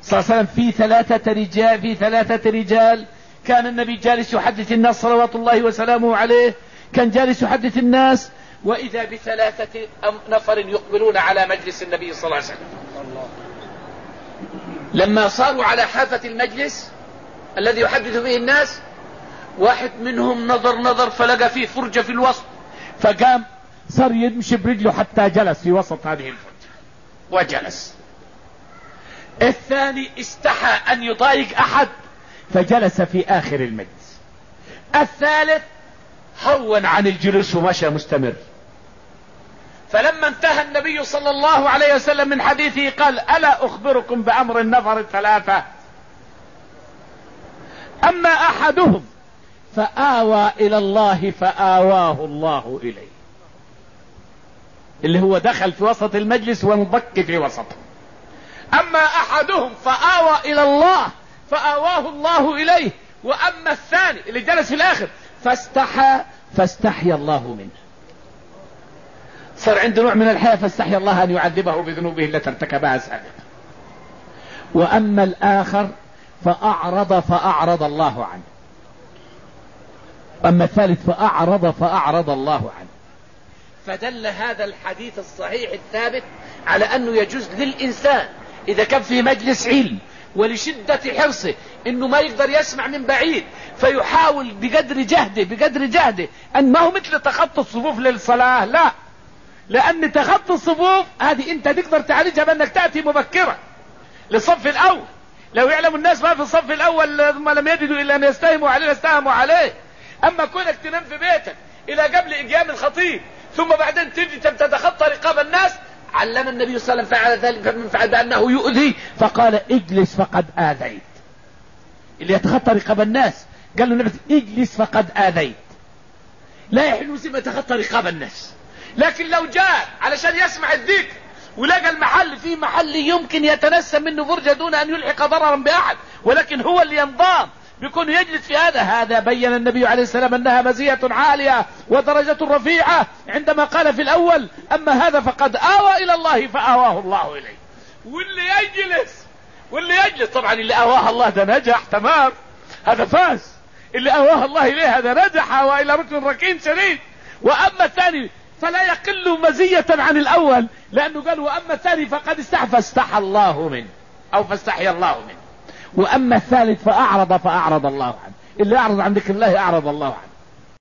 صلى الله عليه وسلم في ثلاثة رجال كان النبي جالس يحدث الناس صلوات الله وسلامه عليه، كان جالس يحدث الناس وإذا بثلاثة نفر يقبلون على مجلس النبي صلى الله عليه وسلم. لما صاروا على حافة المجلس الذي يحدث به الناس، واحد منهم نظر فلقى فيه فرجة في الوسط، فقام صار يمشي برجله حتى جلس في وسط هذه الفرجة وجلس. الثاني استحى أن يضايق أحد فجلس في آخر المجلس. الثالث هون عن الجلوس ومشى مستمر. فلما انتهى النبي صلى الله عليه وسلم من حديثه قال: ألا أخبركم بأمر النفر الثلاثة؟ أما أحدهم فآوى إلى الله فآواه الله إليه، اللي هو دخل في وسط المجلس وانضك في وسطه. أما أحدهم فآوى إلى الله فآواه الله إليه، وأما الثاني اللي جلس في الآخر فاستحيا الله منه. صار عنده نوع من الحياة، فاستحيا الله أن يعذبه بذنوبه التي ارتكبها سابقا. وأما الآخر فأعرض الله عنه. أما الثالث فأعرض الله عنه. فدل هذا الحديث الصحيح الثابت على أنه يجوز للإنسان إذا كان في مجلس علم ولشدة حرصه أنه ما يقدر يسمع من بعيد، فيحاول بقدر جهده أن ما هو مثل تخطي الصفوف للصلاة، لا، لأن تخطي الصفوف هذه أنت تقدر تعالجها بأنك تأتي مبكرة للصف الأول. لو يعلم الناس ما في الصف الأول ثم لم يجدوا إلا أن يستهموا عليه. أما كونك تنام في بيتك إلى قبل إقيام الخطيب ثم بعدين تجي تتخطى رقاب الناس، علم النبي صلى الله عليه وسلم فعل ذلك فمن فعل بأنه يؤذي، فقال: اجلس فقد آذيت. اللي يتخطى رقاب الناس قال له النبي: اجلس فقد آذيت. لا يحل مسلم يتخطى رقاب الناس، لكن لو جاء علشان يسمع الذكر ولقى المحل فيه محل يمكن يتنسم منه فرجة دون أن يلحق ضررا بأحد، ولكن هو اللي ينضام بيكون يجلس في هذا بين النبي عليه السلام أنها مزية عالية ودرجة رفيعة عندما قال في الأول: أما هذا فقد آوى إلى الله فآواه الله إليه. واللي يجلس طبعا اللي آواه الله ده نجح تمام، هذا فاز. اللي آواه الله إليه هذا نجح وإلى ركن ركين شديد. وأما الثاني فلا يقل مزية عن الأول، لأنه قال: وأما الثاني فقد فاستحى الله منه أو فاستحي الله منه. وأما الثالث فأعرض الله عنه. اللي أعرض عن ذكر الله أعرض الله عنه.